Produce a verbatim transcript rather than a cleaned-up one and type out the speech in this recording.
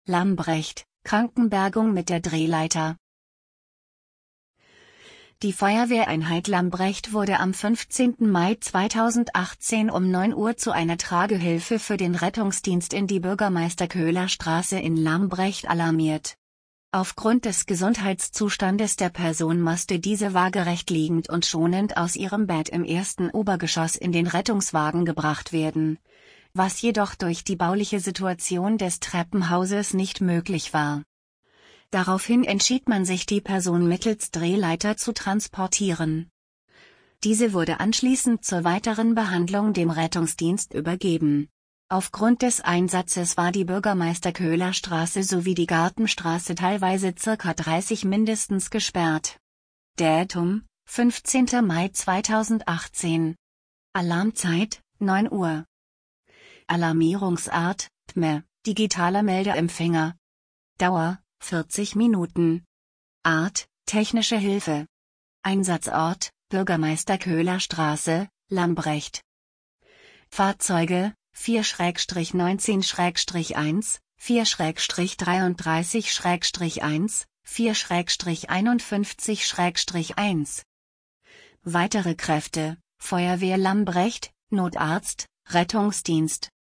Lambrecht, Krankenbergung mit der Drehleiter. Die Feuerwehreinheit Lambrecht wurde am fünfzehnten Mai zweitausendachtzehn um neun Uhr zu einer Tragehilfe für den Rettungsdienst in die Bürgermeister-Köhler-Straße in Lambrecht alarmiert. Aufgrund des Gesundheitszustandes der Person musste diese waagerecht liegend und schonend aus ihrem Bett im ersten Obergeschoss in den Rettungswagen gebracht werden, was jedoch durch die bauliche Situation des Treppenhauses nicht möglich war. Daraufhin entschied man sich, die Person mittels Drehleiter zu transportieren. Diese wurde anschließend zur weiteren Behandlung dem Rettungsdienst übergeben. Aufgrund des Einsatzes war die Bürgermeister-Köhler-Straße sowie die Gartenstraße teilweise ca. dreißig mindestens gesperrt. Datum: fünfzehnter Mai zweitausendachtzehn. Alarmzeit: neun Uhr. Alarmierungsart: T M E, digitaler Meldeempfänger. Dauer: vierzig Minuten. Art: technische Hilfe. Einsatzort: Bürgermeister-Köhler-Straße, Lambrecht. Fahrzeuge: vier neunzehn eins, vier dreiunddreißig eins, vier einundfünfzig eins. Weitere Kräfte: Feuerwehr Lambrecht, Notarzt, Rettungsdienst.